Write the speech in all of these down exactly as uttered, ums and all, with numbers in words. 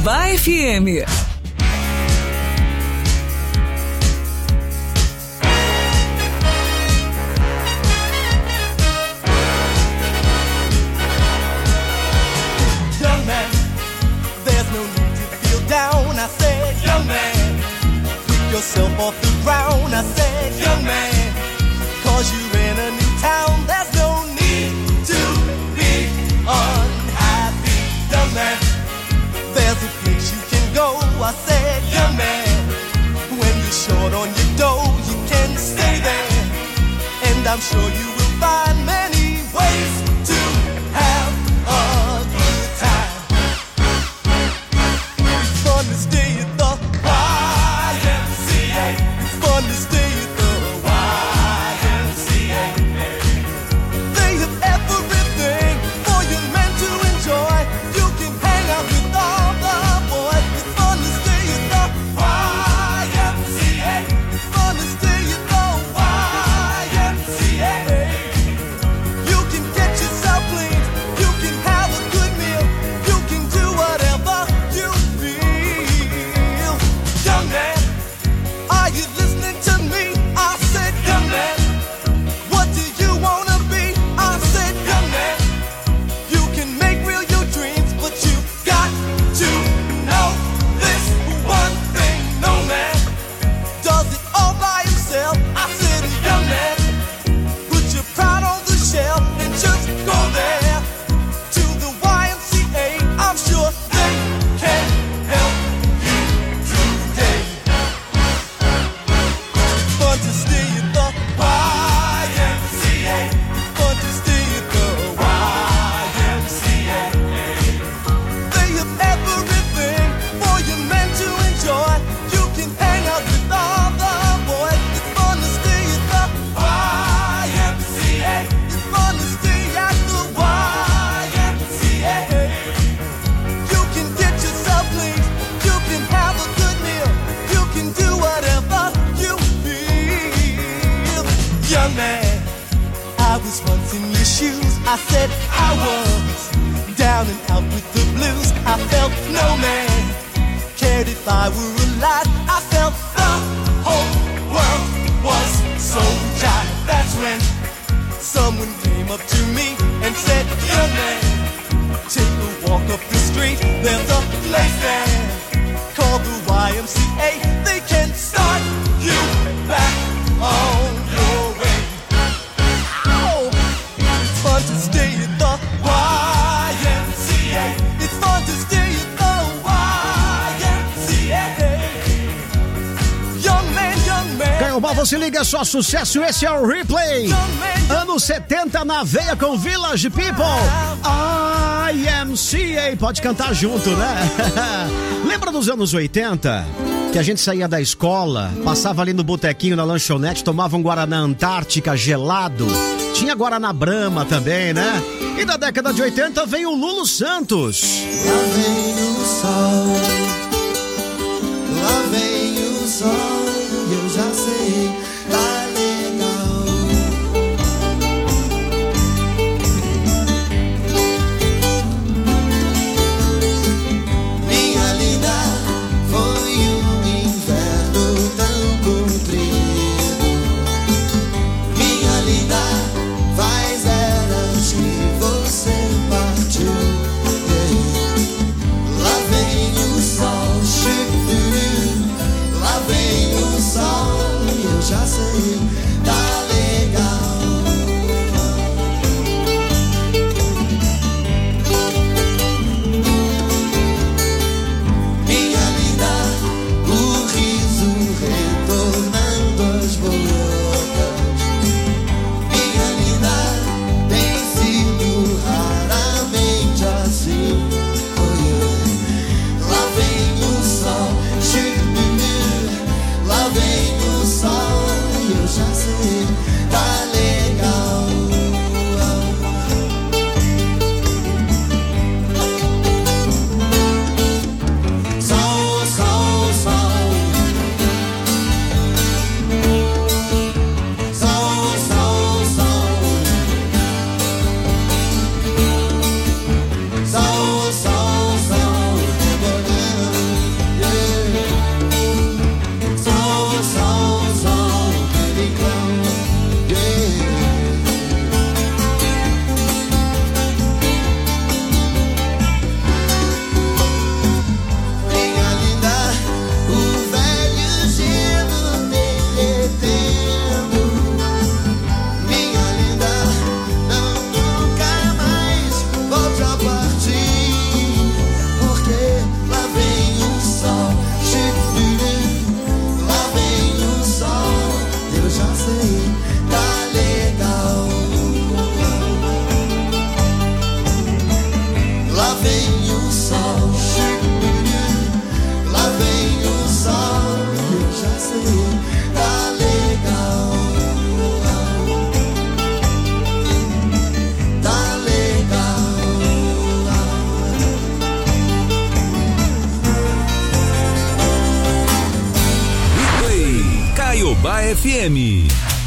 Ativa F M. Yourself off the ground, I said, young man, cause you're in a new town, there's no need to be unhappy, young man, there's a place you can go, I said, young man, when you're short on your dough, you can stay there, and I'm sure you will find many ways to have a good time. It's fun to stay at the fun to stay at the Y M C A. They have everything for your men to enjoy. You can hang out with all the boys. It's fun to stay at the Y M C A. It's fun to stay at the Y M C A. You can get yourself clean. You can have a good meal. You can do whatever you feel. Young man, are you listening to me? I said, young man, what do you wanna be? I said, young man, you can make real your dreams, but you got to know this one thing. No man does it all by himself. I said, young man, put your pride on the shelf and just go there to the Y M C A. I'm sure they can help you today. Fun to stay at the Y M C A. Fun to stay at the Y M C A. They have everything for your men to enjoy. You can hang out with all the boys. It's fun to stay at the Y M C A. It's fun to stay at the Y M C A. You can get yourself clean. You can have a good meal. You can do whatever you feel. Young man, I was once in your shoes. I said I was down and out with the blues. I felt no man cared if I were alive. I felt the whole world was so jive. That's when someone came up to me and said, young man, take a walk up the street. There's a place there called the Y M C A. They can start you back on your way. Ow! It's fun to stay at the Y M C A. It's fun to stay at the Y M C A. Young man, young man. Caiobá, você liga, só sucesso, esse é o Replay. Anos setenta na veia com Village People. Y M C A, pode cantar junto, né? Lembra dos anos oitenta? Que a gente saía da escola, passava ali no botequinho, na lanchonete, tomava um Guaraná Antártica gelado. Tinha Guaraná Brahma também, né? E da década de oitenta vem o Lulu Santos. Lá vem o sol, lá vem o sol, eu já sei, tá legal. Minha linda, foi um inverno tão comprido. Minha linda, faz eras que você partiu. Lá vem o sol, lá vem o sol, eu já F M.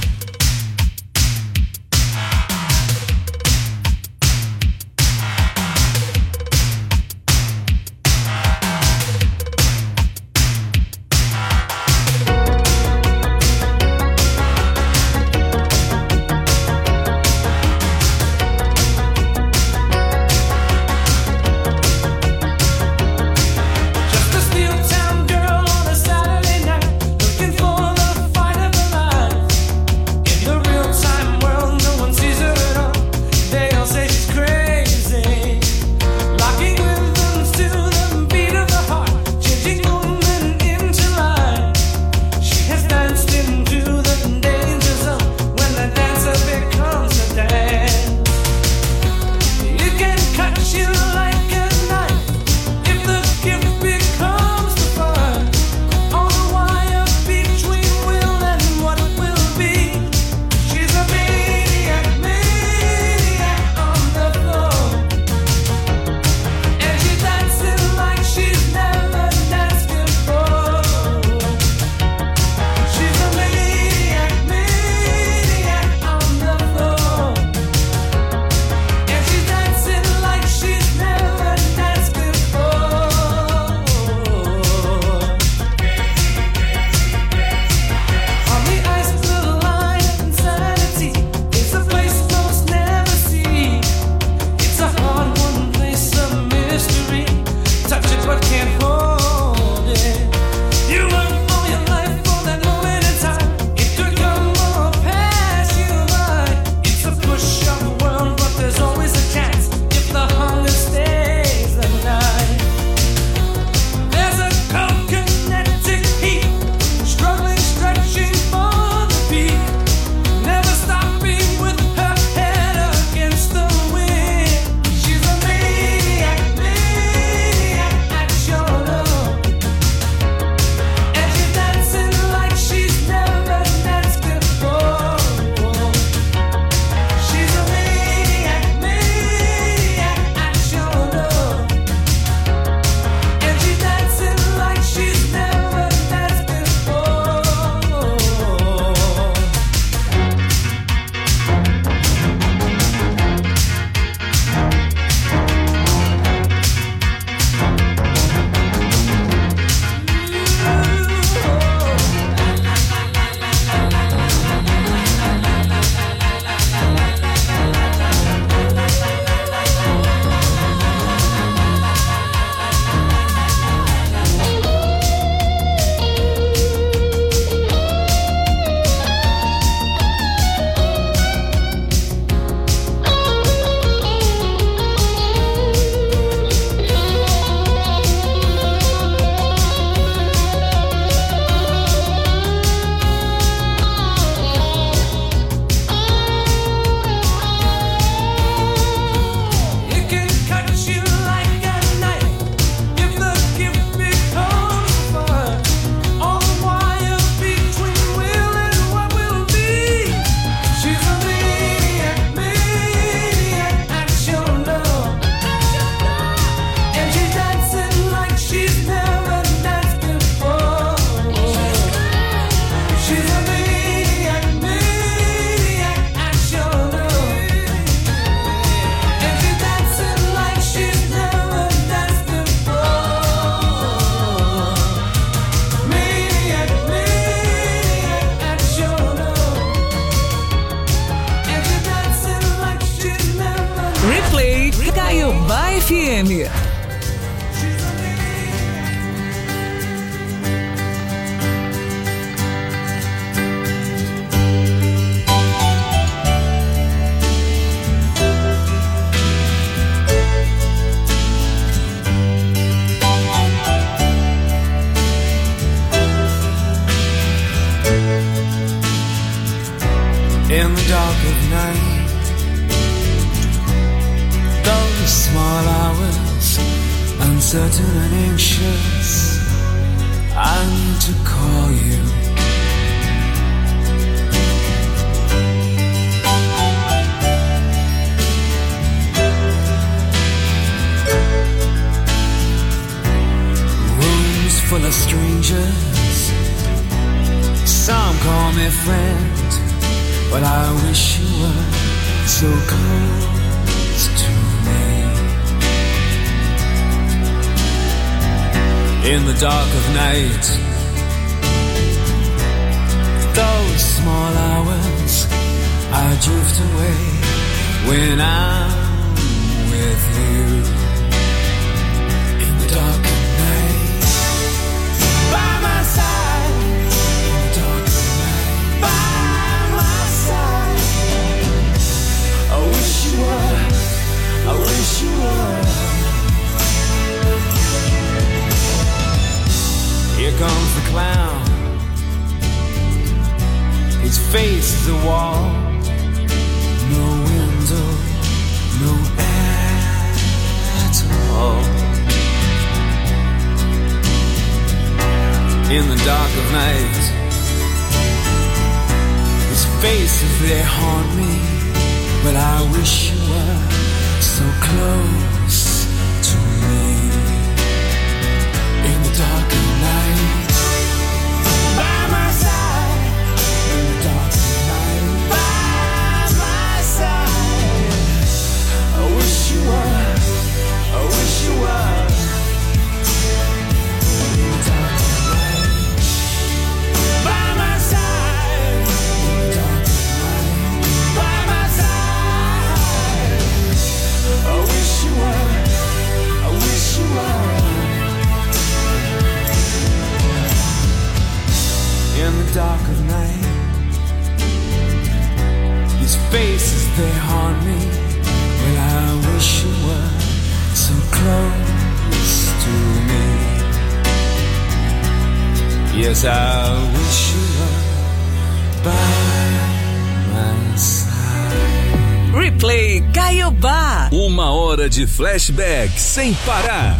F M. In the dark of night, those small hours, uncertain and anxious, I need to call you. Rooms full of strangers, some call me friends, so close to me. In the dark of night, those small hours I drift away when I'm with you. In the dark of night, by my side. In the dark of night, by my side. I wish you were, I wish you were. Here comes the clown. His face is a wall. No window, no air at all. In the dark of night, his face is there, haunt me. But I wish you were so close to me. In the dark of night, by my side. In the dark of night, by my side. I wish you were, I wish you were. In the dark of night, by my side. In the dark of night, by my side. I wish you were, I wish you were. In the dark of night, his face is there, haunt me. Well, I wish you were so close to me. Yes, I wish you were by my side. Replay Caiobá. Uma hora de flashback sem parar.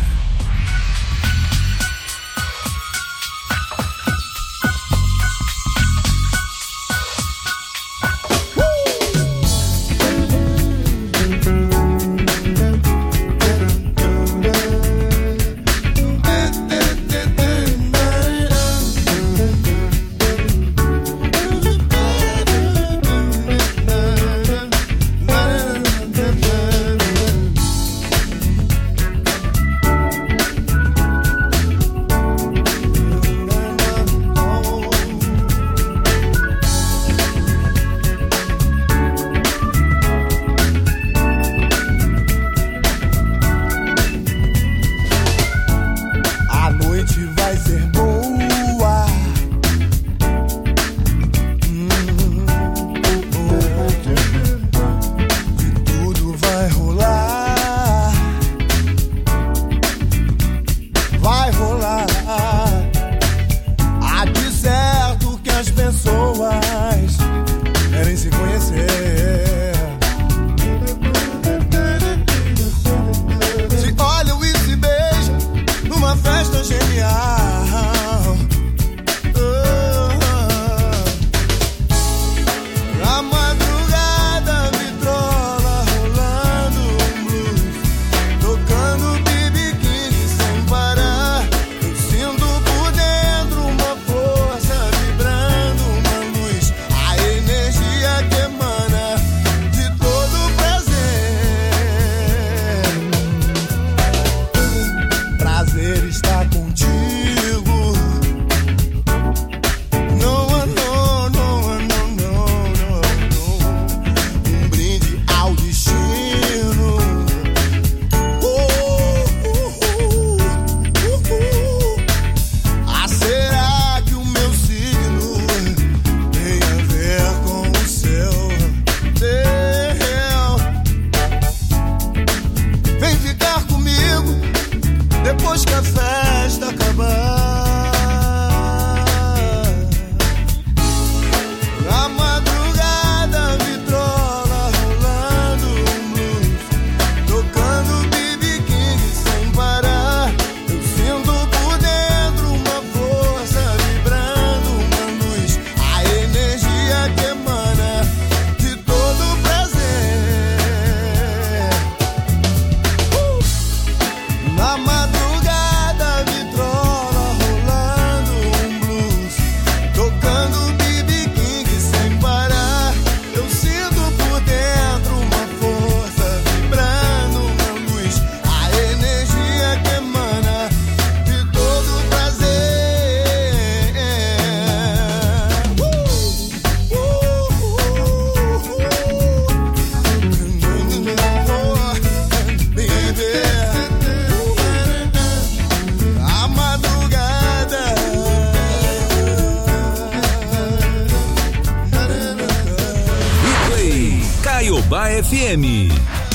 F M.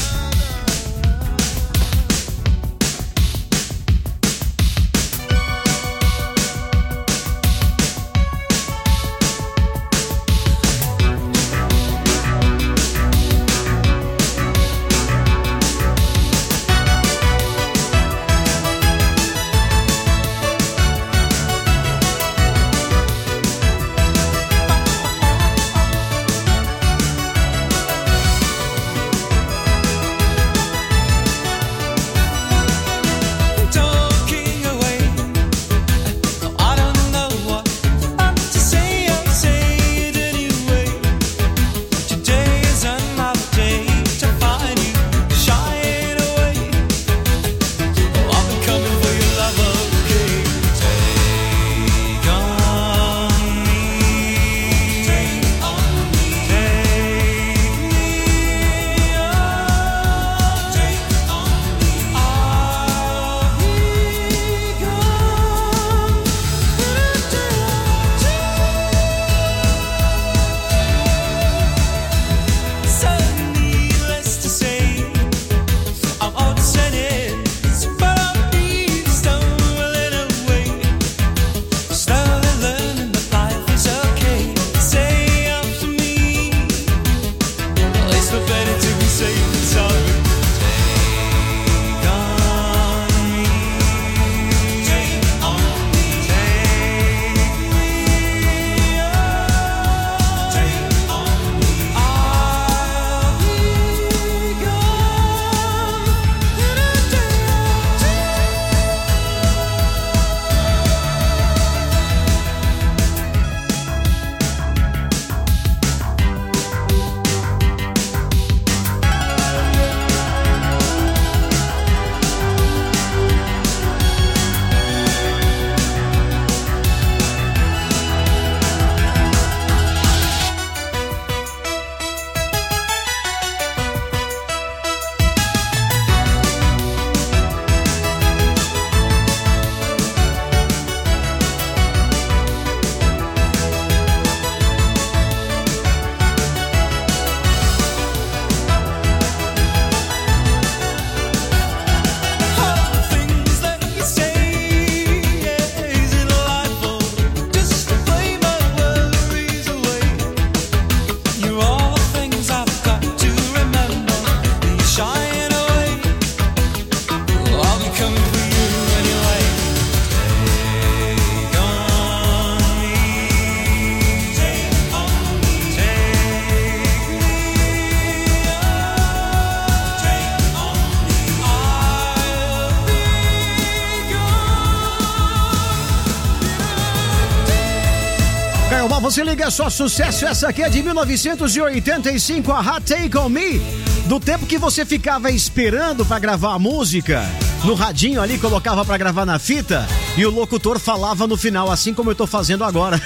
Você liga, é só sucesso. Essa aqui é de mil novecentos e oitenta e cinco, a Hot Take On Me. Do tempo que você ficava esperando pra gravar a música, no radinho ali, colocava pra gravar na fita e o locutor falava no final, assim como eu tô fazendo agora.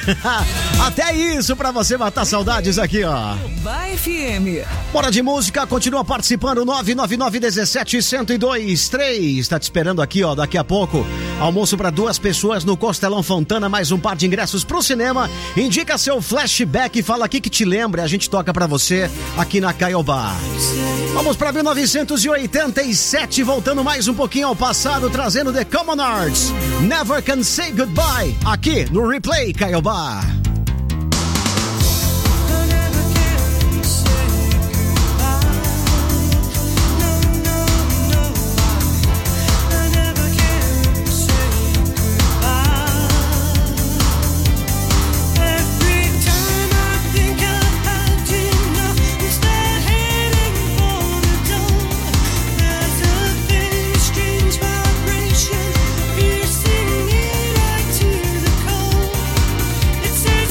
Até isso pra você matar saudades aqui, ó. Vai F M. Bora de música, continua participando, nove nove nove, um sete, um zero dois três. Tá te esperando aqui, ó, daqui a pouco. Almoço pra duas pessoas no Costelão Fontana, mais um par de ingressos pro cinema. Indica seu flashback e fala aqui que te lembra, a gente toca pra você aqui na Caiobá. Vamos pra mil novecentos e oitenta e sete, voltando mais um pouquinho ao passado, trazendo The Common Arts. Never Can Say Goodbye, aqui no Replay Caiobá. Piercing me right to the core. It's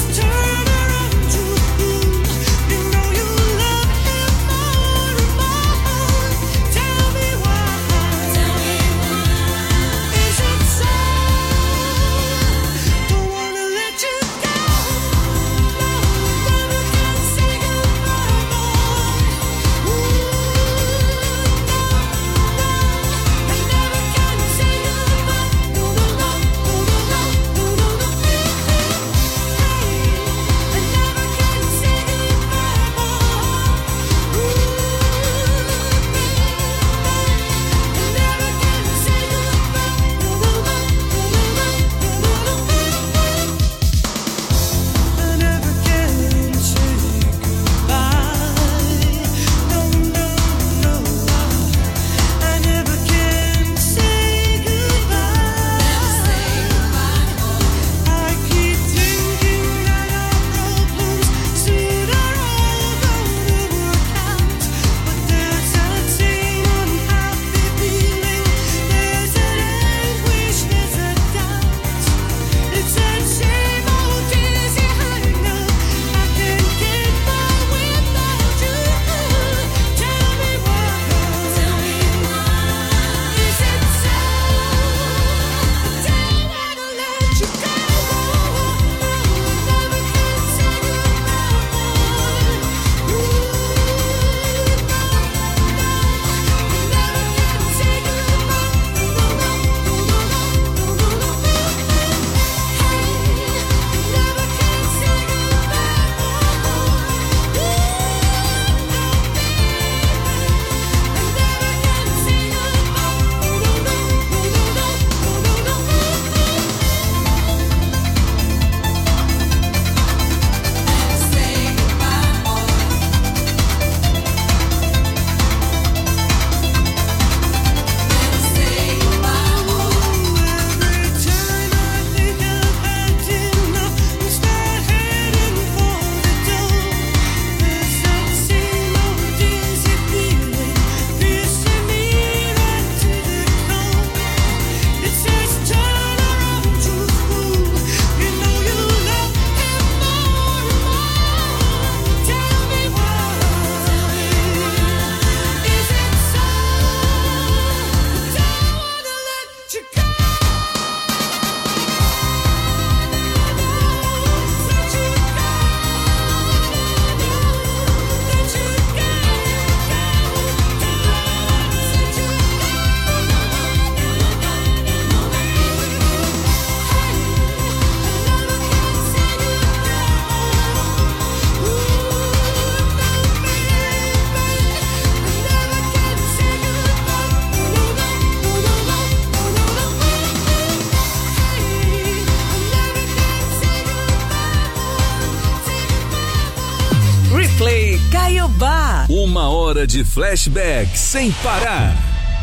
Caiobá. Uma hora de flashback sem parar.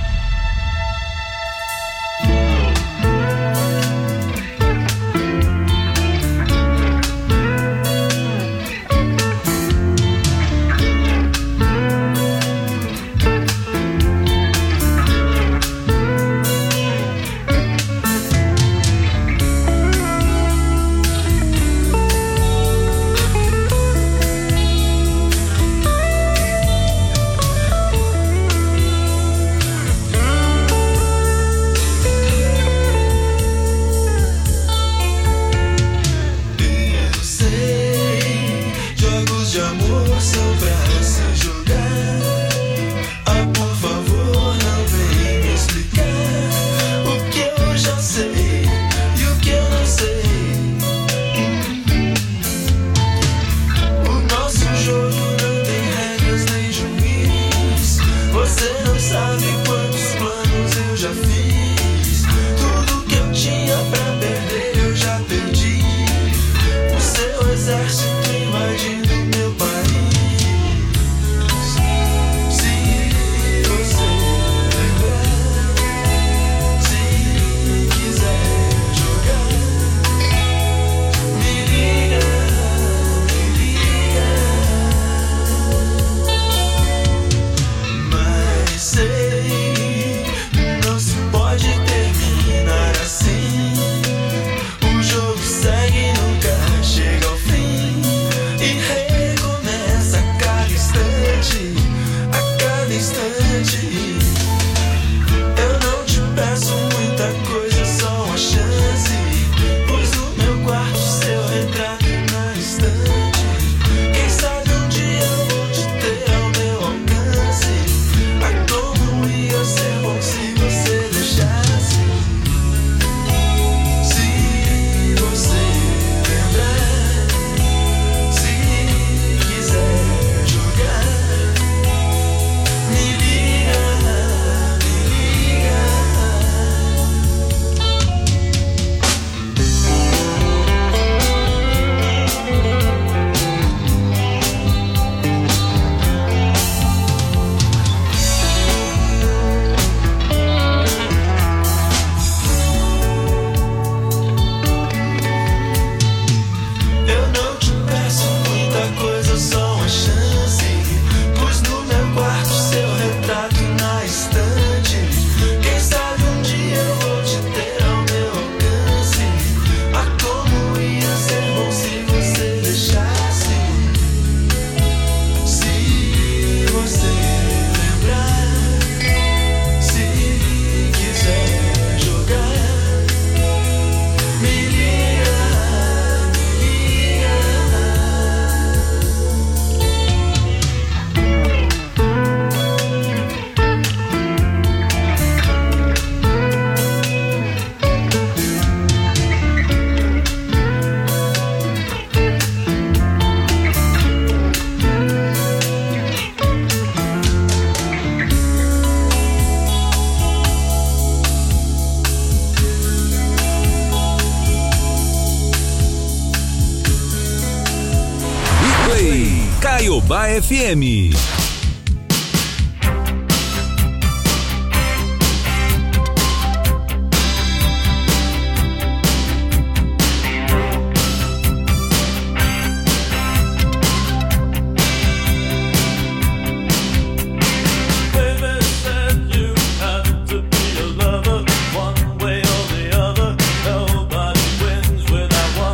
Caiobá F M.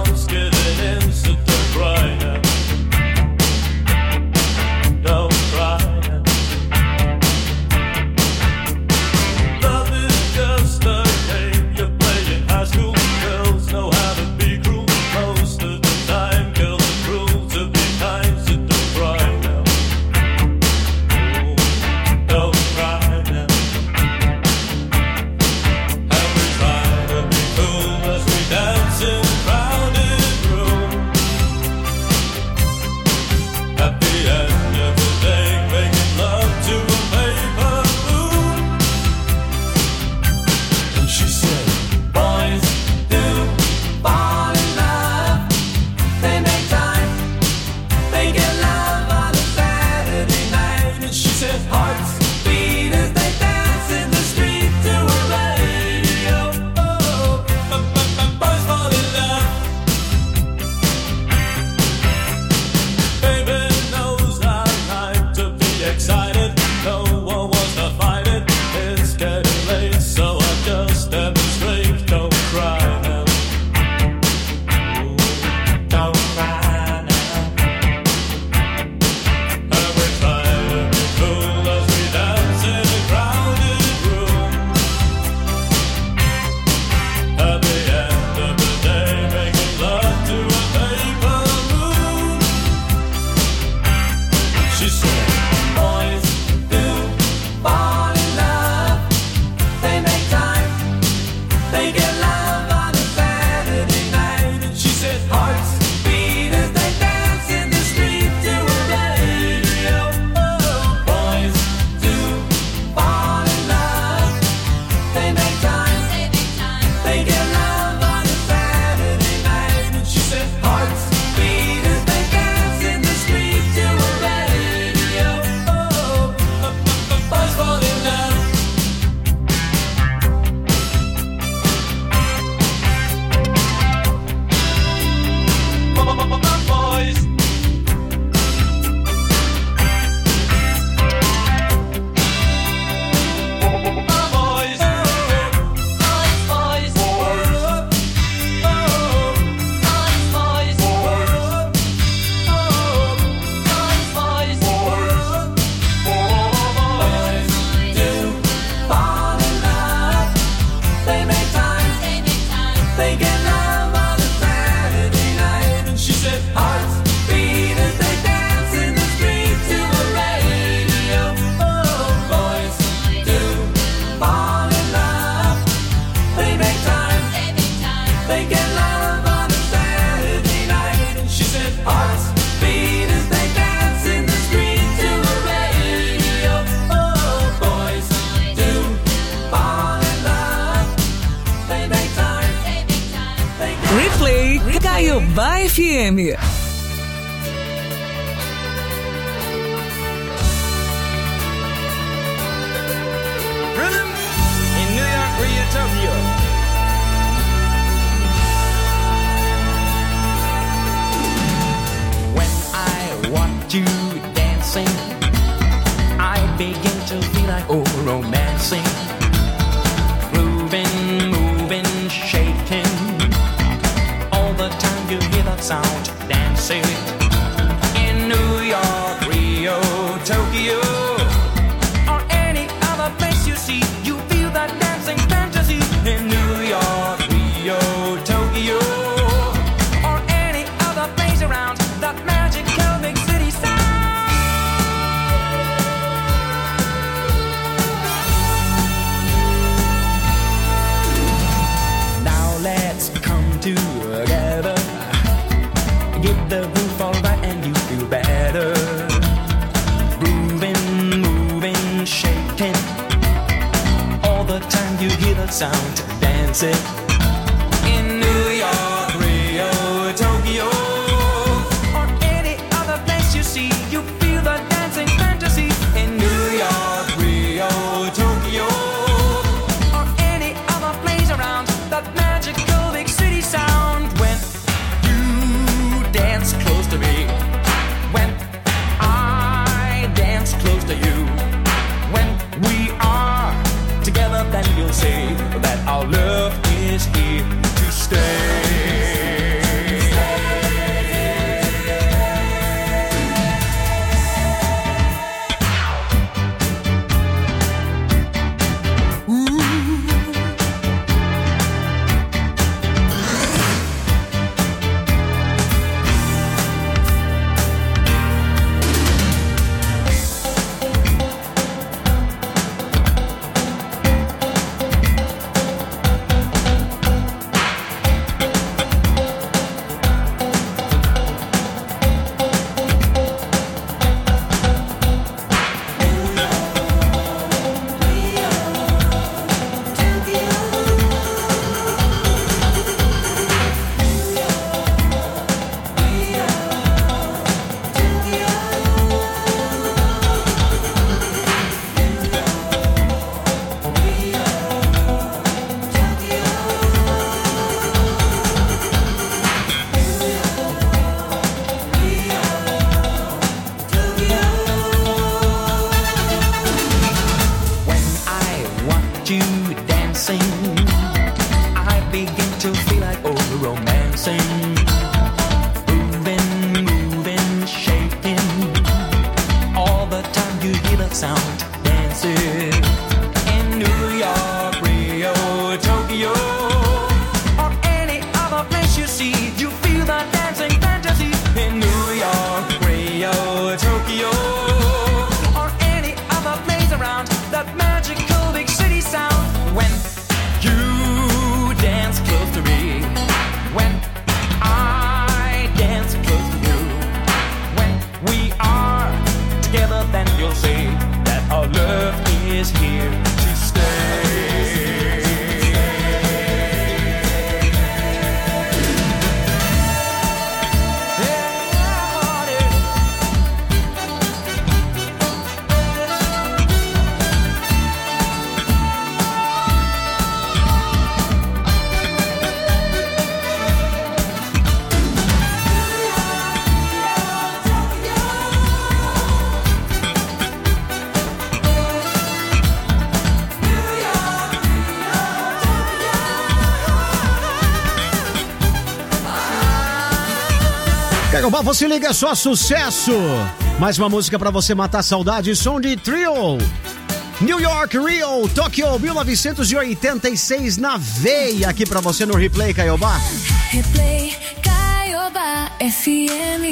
Don't cry. Caiobá F M. Rhythm in New York, Rio, Tokyo. When I watch you dancing, I begin to feel like oh romancing, grooving, moving, shaking. All the time you hear that sound, dancing in New York, Rio, Tokyo, or any other place you see. You feel that dancing fantasy in New York, Rio, Tokyo, or any other place around that magical big city sound. Now let's come together, get the groove all right and you feel better. Grooving, moving, shaking, all the time you hear the sound, dancing in New York, Rio, Tokyo, or any other place you see. You feel the dancing fantasy in New York, Rio, Tokyo, or any other place around that magical big city sound. When you dance close to me, when I dance close to you, when we are together, then you'll see that our love is got you dancing. I begin to feel like over-romancing. Moving, moving, shaking. All the time you hear that sound, dancing. In New York, Rio, Tokyo, or any other place you see, you feel that dancing fantasy. In New York, Rio, Tokyo, or any other place around that magical big city sound. When you dance close to me, when I dance close to you, when we are together, then you'll see that our love is here to stay. Caiobá, você liga, só sucesso. Mais uma música pra você matar saudade, som de Trio. New York, Rio, Tokyo, mil novecentos e oitenta e seis na veia aqui pra você no Replay, Caiobá. Replay, Caiobá, F M.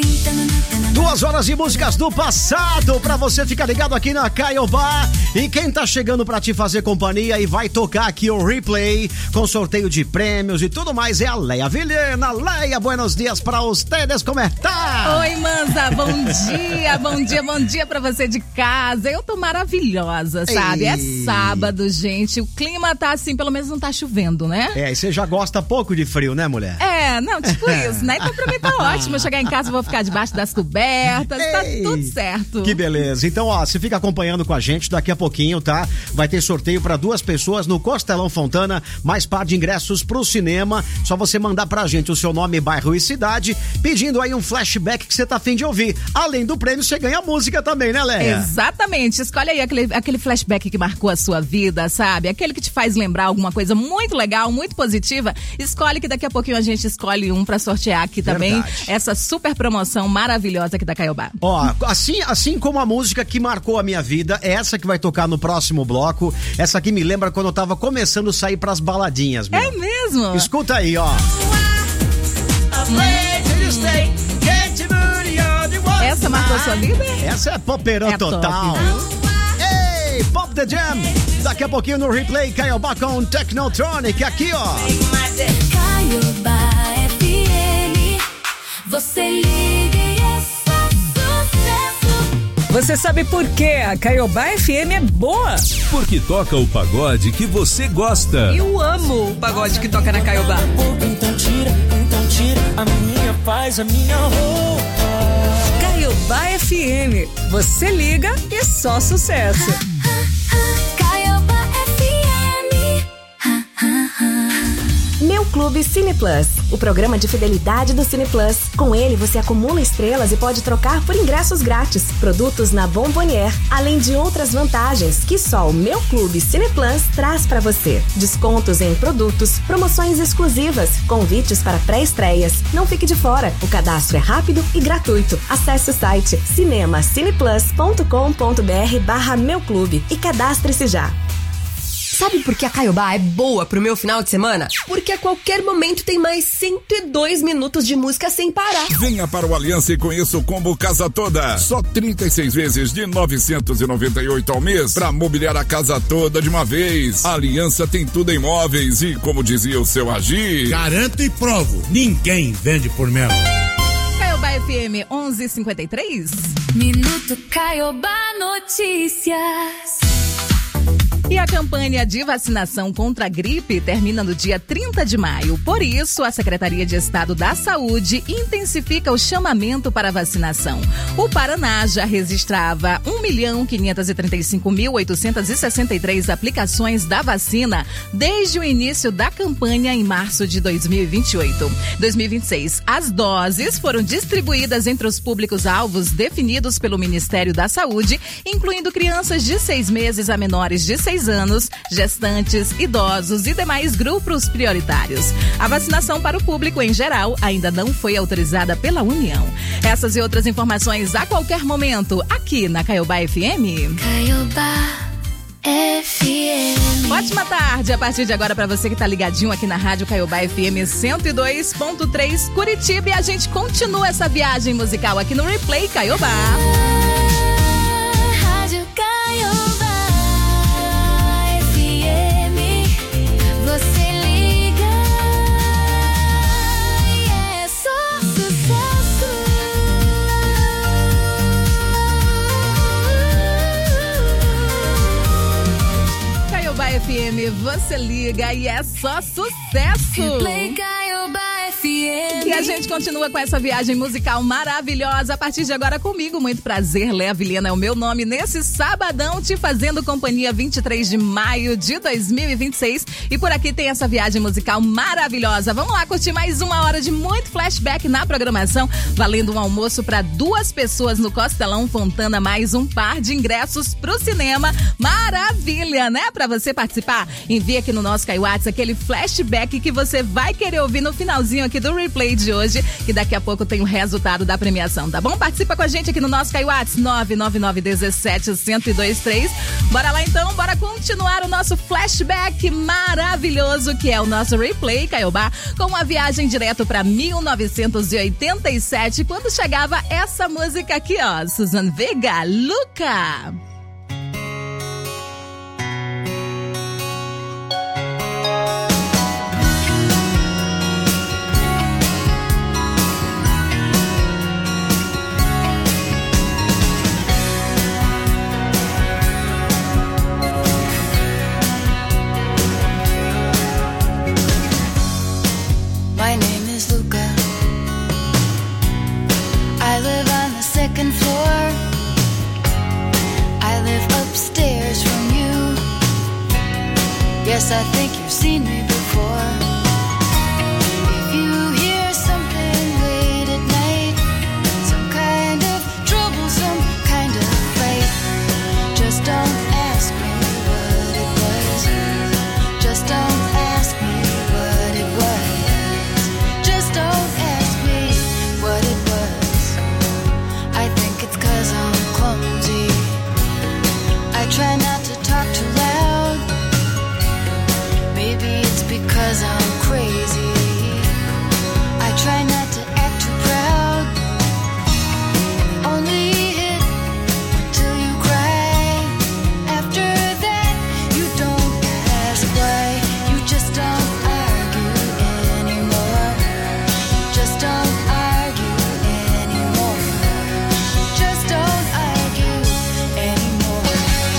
Duas horas de músicas do passado pra você ficar ligado aqui na Caiobá. E quem tá chegando pra te fazer companhia e vai tocar aqui o Replay com sorteio de prêmios e tudo mais é a Leia Vilhena. Leia, buenos dias pra ustedes, como é tá? Oi, Manza, bom dia, bom dia, bom dia pra você de casa. Eu tô maravilhosa, sabe? Ei. É sábado, gente, o clima tá assim, pelo menos não tá chovendo, né? É, e você já gosta pouco de frio, né, mulher? É, não, tipo isso, né? Então pra mim tá ótimo, eu chegar em casa vou ficar debaixo das cobertas, tá Ei, tudo certo. Que beleza. Então, ó, você fica acompanhando com a gente daqui a pouquinho, tá? Vai ter sorteio pra duas pessoas no Costelão Fontana, mais par de ingressos pro cinema. Só você mandar pra gente o seu nome, bairro e cidade, pedindo aí um flashback que você tá afim de ouvir. Além do prêmio, você ganha música também, né, Leia? Exatamente. Escolhe aí aquele, aquele flashback que marcou a sua vida, sabe? Aquele que te faz lembrar alguma coisa muito legal, muito positiva. Escolhe que daqui a pouquinho a gente escolhe um pra sortear aqui também. Verdade. Essa super promoção maravilhosa aqui da Caiobá. Ó, assim, assim como a música que marcou a minha vida, é essa que vai tocar no próximo bloco. Essa aqui me lembra quando eu tava começando a sair pras baladinhas, meu. É mesmo? Escuta aí, ó. Essa marcou sua vida? Essa é poperão É top, total. viu? Ei, Pop the Jam. Daqui a pouquinho no Replay, Caiobá com Technotronic. Aqui, ó. Caiobá, F M. Você liga e é só sucesso. Você sabe por que a Caiobá F M é boa? Porque toca o pagode que você gosta. Eu amo o pagode que toca na Caiobá. Então tira, então tira a minha paz, a minha roupa. Caiobá F M. Você liga e só sucesso. Caiobá F M. Meu Clube Cine Plus, o programa de fidelidade do Cine Plus. Com ele, você acumula estrelas e pode trocar por ingressos grátis, produtos na Bombonier, além de outras vantagens que só o Meu Clube Cine Plus traz para você. Descontos em produtos, promoções exclusivas, convites para pré-estreias. Não fique de fora, o cadastro é rápido e gratuito. Acesse o site cinemacineplus ponto com ponto br barra Meu Clube e cadastre-se já. Sabe por que a Caiobá é boa pro meu final de semana? Porque a qualquer momento tem mais cento e dois minutos de música sem parar. Venha para o Aliança e conheça o combo Casa Toda. Só trinta e seis vezes de novecentos e noventa e oito ao mês para mobiliar a casa toda de uma vez. A Aliança tem tudo em móveis e, como dizia o seu Agir, garanto e provo, ninguém vende por menos. Caiobá F M onze e cinquenta e três. Minuto Caiobá Notícias. E a campanha de vacinação contra a gripe termina no dia trinta de maio. Por isso, a Secretaria de Estado da Saúde intensifica o chamamento para vacinação. O Paraná já registrava um milhão quinhentos e trinta e cinco mil oitocentos e sessenta e três aplicações da vacina desde o início da campanha em março de dois mil e vinte e oito. dois mil e vinte e seis, as doses foram distribuídas entre os públicos-alvos definidos pelo Ministério da Saúde, incluindo crianças de seis meses a menores de seis seis anos, gestantes, idosos e demais grupos prioritários. A vacinação para o público em geral ainda não foi autorizada pela União. Essas e outras informações a qualquer momento aqui na Caiobá F M. Caiobá F M. Ótima tarde, a partir de agora para você que tá ligadinho aqui na Rádio Caiobá F M cento e dois ponto três Curitiba, e a gente continua essa viagem musical aqui no Replay Caiobá. Rádio Caiobá F M, você liga e é só sucesso. Caiobá F M, você liga e é só sucesso. Replay Caiobá F M. E a gente continua com essa viagem musical maravilhosa. A partir de agora comigo, muito prazer. Léa Vilhena é o meu nome nesse sabadão, te fazendo companhia vinte e três de maio de dois mil e vinte e seis. E por aqui tem essa viagem musical maravilhosa. Vamos lá curtir mais uma hora de muito flashback na programação, valendo um almoço para duas pessoas no Costelão Fontana, mais um par de ingressos pro cinema. Maravilha, né? Pra você participar, envia aqui no nosso Kaiwatts aquele flashback que você vai querer ouvir no finalzinho aqui do replay de hoje, que daqui a pouco tem o resultado da premiação, tá bom? Participa com a gente aqui no nosso Kaiwatts nove nove nove um sete um zero dois três. Bora lá então, bora continuar o nosso flashback maravilhoso, que é o nosso Replay Caiobá, com uma viagem direto pra mil novecentos e oitenta e sete, quando chegava essa música aqui, ó, Suzanne Vega, Luca. My name is Luca. I live on the second floor. I live upstairs from you. Yes, I think you've seen me before. If you hear something late at night, some kind of trouble, some kind of fight, just don't ask me what it was. Just don't ask me what it was. Just don't ask me what it was. I think it's 'cause I'm clumsy. I try not to talk too loud. Maybe it's because I'm crazy. I try not to act too proud. Only hit till you cry. After that, you don't ask why. You just don't argue anymore. Just don't argue anymore. Just don't argue anymore.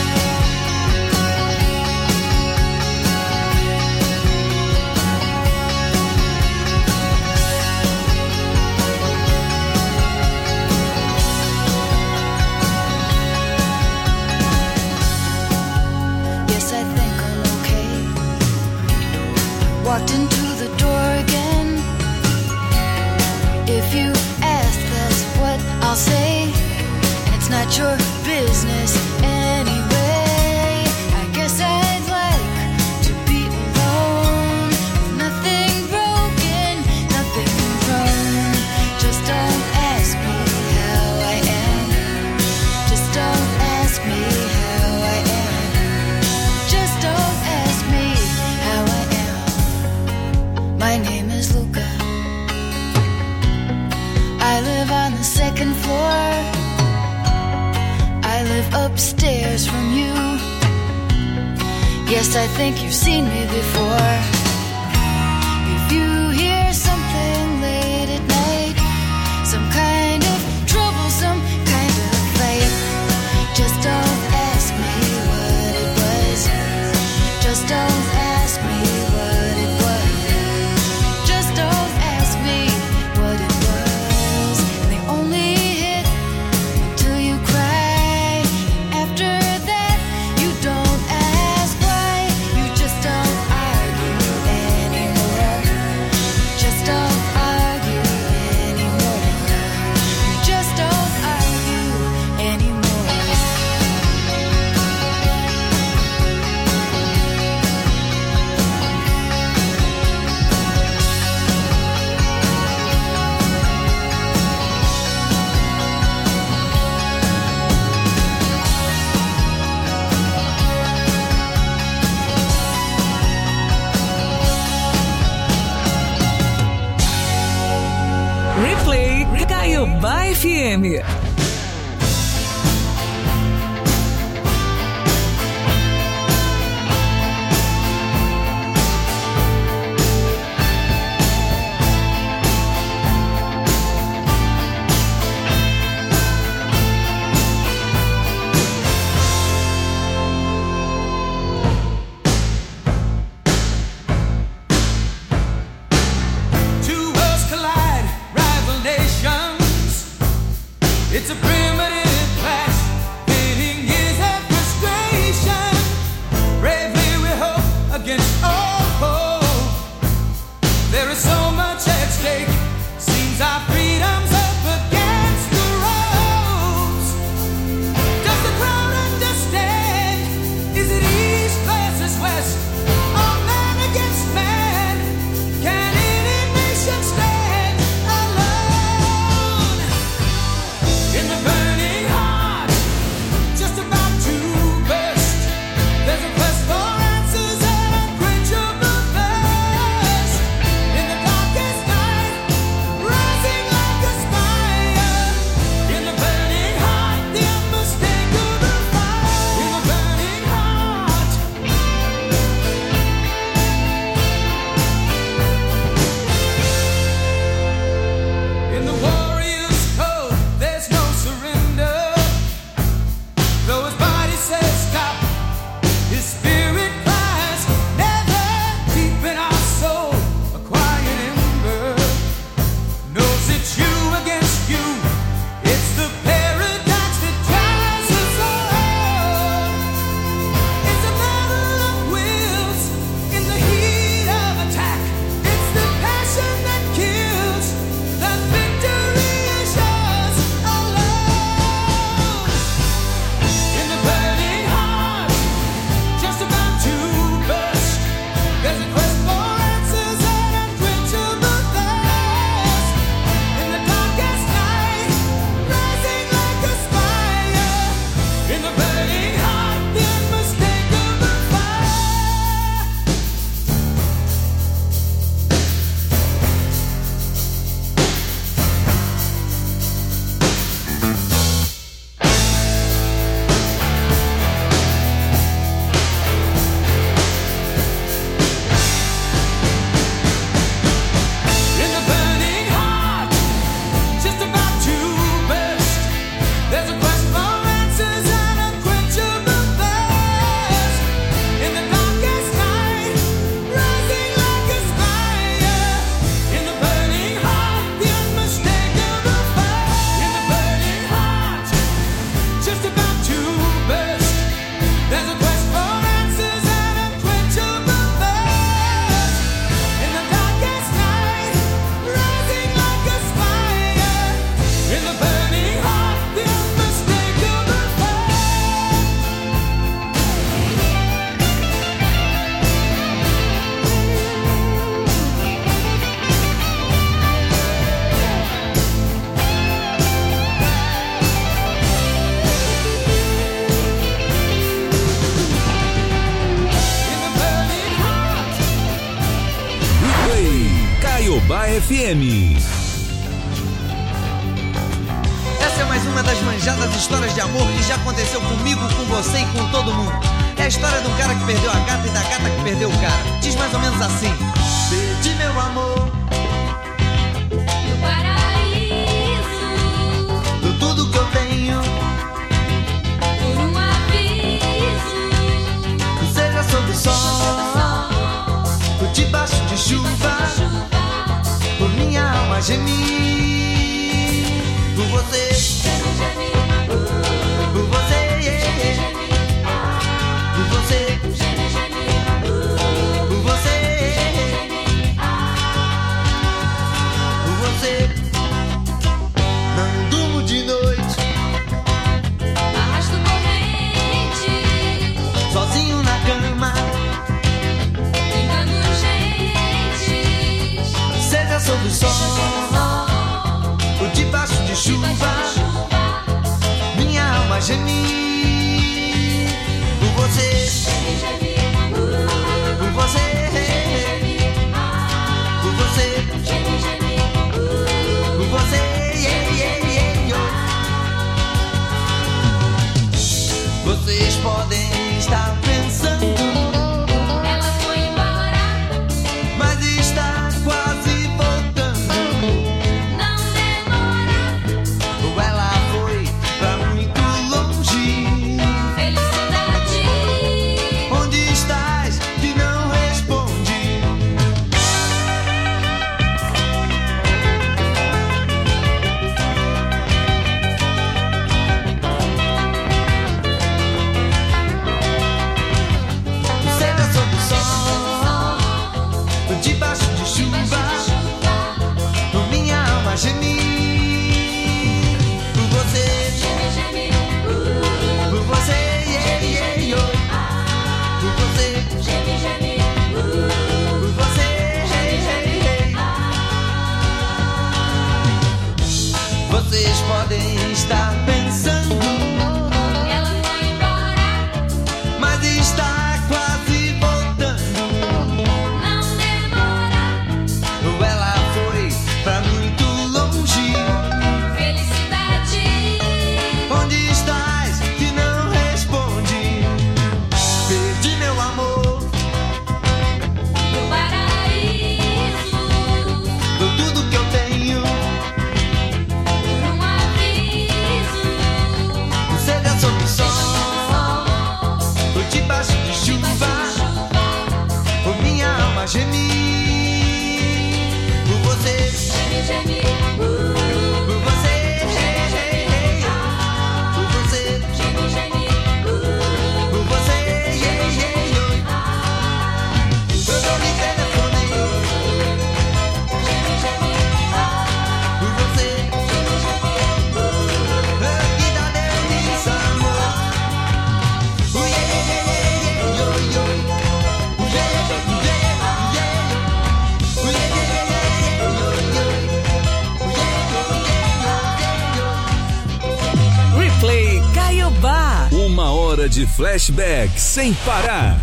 Yes, I think I'm okay. Walked into the door again. If you ask, that's what I'll say. And it's not your business anyway. I guess I'd like to be alone. With nothing broken, nothing wrong. Just don't ask me how I am. Just don't ask me how I am. Just don't ask me how I am. My name is Luca. I live on the second floor. I live upstairs from you. Yes, I think you've seen me before. If you hear something late at night, some kind of trouble, some kind of fight, just don't ask me what it was. Just don't ask me what it was. Just don't ask me what it was. They only hit until you cry. After that, you don't ask why. You just don't argue Caiobá F M. Two worlds collide, rival nations. It's a primitive clash, pitting years of frustration. Bravely we hope against all hope. There is so much at stake. Seems our freedom's up against the ropes. Does the crowd understand? Is it east versus west? All man against man? Can any nation stand alone? In the burning heart, just about to burst, there's a quest for answers and unquenchable thirst. In the darkest night, rising like a spire. In the burning heart, the unmistakable fire. In the burning heart. In the warrior's code, there's no surrender. Though his body says stop, his spirit cries never. Deep in our soul, a quiet ember knows it's you against you. It's the paradox that drives us all. It's a battle of wills in the heat of attack. It's the passion that kills. The victory is yours alone. In the burning heart, just about to burst, there's a quest for answers and unquenchable thirst. In the darkest night, rising like a spire. In the burning heart, the unmistakable fire. In the burning heart, just about to burst, there's a quest for answers and unquenchable thirst. In the darkest night, rising like a spire. In the burning heart, the unmistakable fire. In the burning heart, just about to burst, there's a quest for answers and unquenchable thirst. In the darkest night, rising like a spire. In the burning heart, the unmistakable fire. In the burning heart. Replay Caiobá F M. Essa é mais uma das manjadas histórias de amor que já aconteceu comigo, com você e com todo mundo. É a história do cara que perdeu a gata e da gata que perdeu o cara. Diz mais ou menos assim: perdi meu amor, Meu paraíso, do tudo que eu tenho, por um aviso, seja sob o sol, por debaixo de chuva, por minha alma gemir, por você, por você, por você, por você, por você. Não durmo de noite, arrasto corrente, sozinho na cama, engano gente, seja sob o sol, por debaixo de chuva, minha alma gemir, por você, por você, por você, por você, yeah, yeah, yeah. Uma hora de flashback sem parar.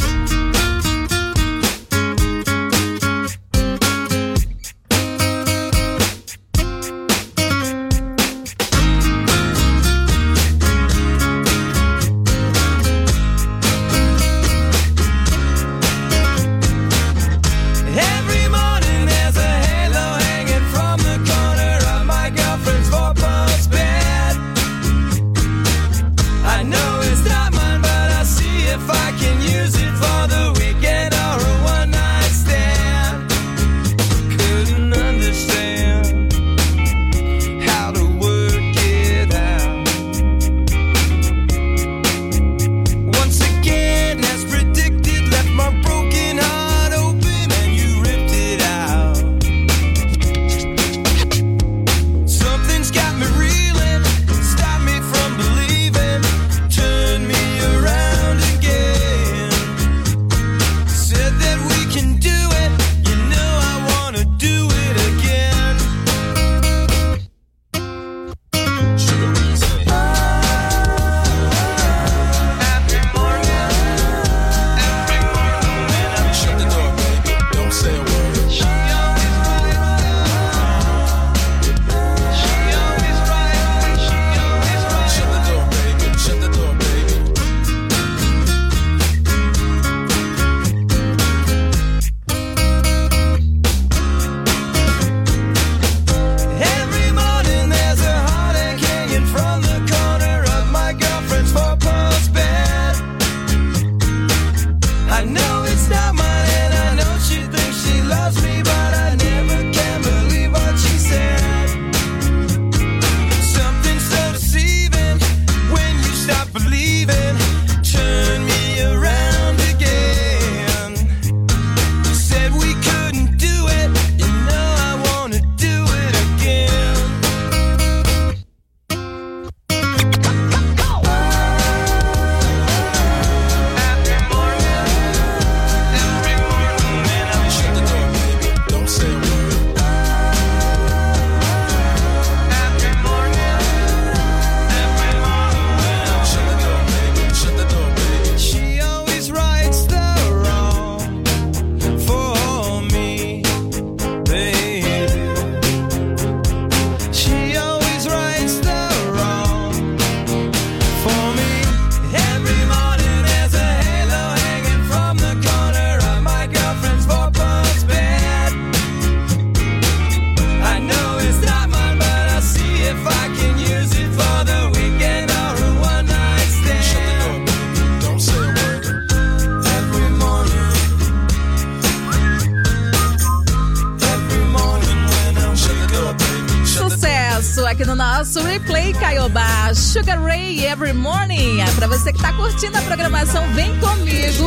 Aqui no nosso Replay Caiobá, Sugar Ray Every Morning. É pra você que tá curtindo a programação, vem comigo.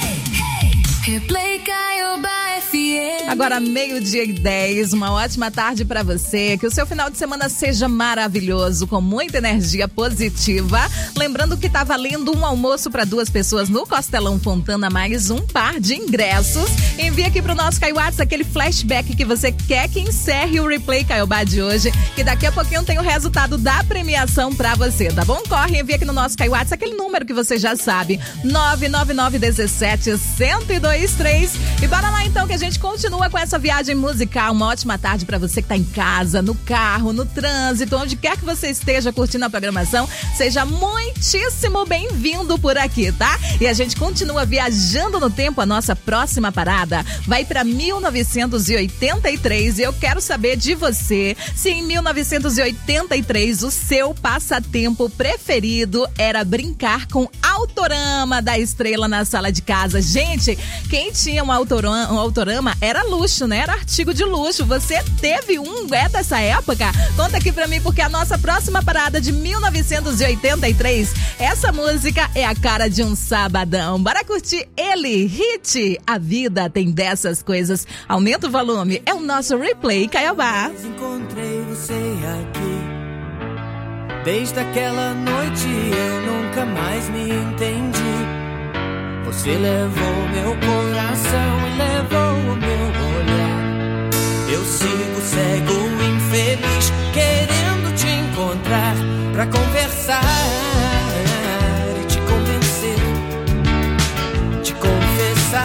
Replay Caiobá F M. Agora meio-dia e dez, uma ótima tarde pra você, que o seu final de semana seja maravilhoso, com muita energia positiva. Lembrando que tá valendo um almoço pra duas pessoas no Costelão Fontana, mais um par de ingressos. Envia aqui pro nosso Caiuats aquele flashback que você quer que encerre o Replay Caiobá de hoje, que daqui a pouquinho tem o resultado da premiação pra você, tá bom? Corre, envia aqui no nosso Caiuats aquele número que você já sabe, nove nove nove um sete, um zero dois três. E bora lá então que a gente continua com essa viagem musical. Uma ótima tarde pra você que tá em casa, no carro, no trânsito, onde quer que você esteja curtindo a programação. Seja muitíssimo bem-vindo por aqui, tá? E a gente continua viajando no tempo. A nossa próxima parada vai pra mil novecentos e oitenta e três e eu quero saber de você se em mil novecentos e oitenta e três o seu passatempo preferido era brincar com Autorama da Estrela na sala de casa. Gente, quem tinha um autorama, um autorama era luxo, né? Era artigo de luxo. Você teve um, é dessa época? Conta aqui pra mim, porque a nossa próxima parada de mil novecentos e oitenta e três, essa música é a cara de um sabadão. Bora curtir ele, hit. A vida tem dessas coisas. Aumenta o volume, é o nosso replay Caiobá. Encontrei você aqui. Desde aquela noite eu nunca mais me entendi. Você levou meu coração e levou o meu olhar. Eu sigo cego, infeliz, querendo te encontrar pra conversar e te convencer, te confessar.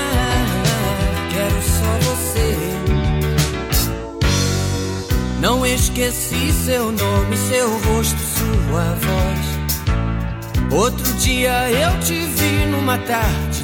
Quero só você. Não esqueci seu nome, seu rosto, sua voz. Outro dia eu te vi numa tarde